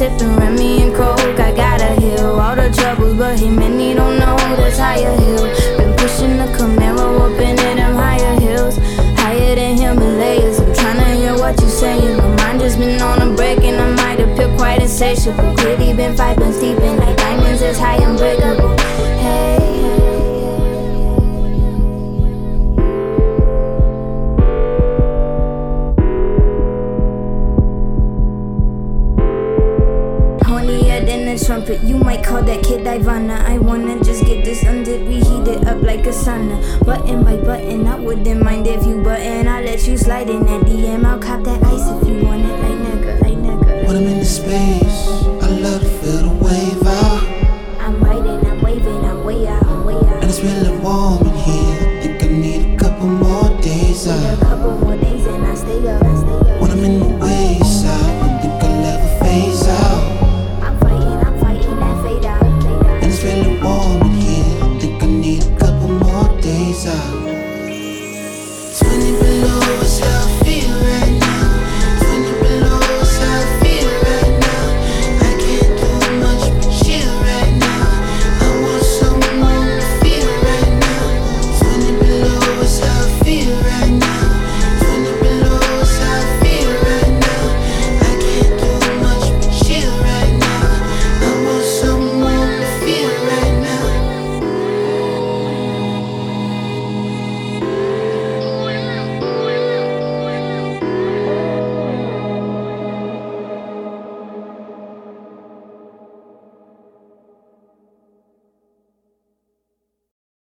sipping Remy and Coke. I gotta heal all the troubles, but he meant he don't know that's higher hill. Been pushing the Camaro up into them higher hills, higher than Himalayas. I'm tryna hear what you saying. My mind just been on a break, and I might appear quite insatiable. Clearly been 5 months deep in like diamonds is high unbreakable. Hey. Hornier than a trumpet, you might call that kid Ivana. I wanna just get this undid, we heat it up like a sauna. Button by button, I wouldn't mind if you button. I let you slide in that DM,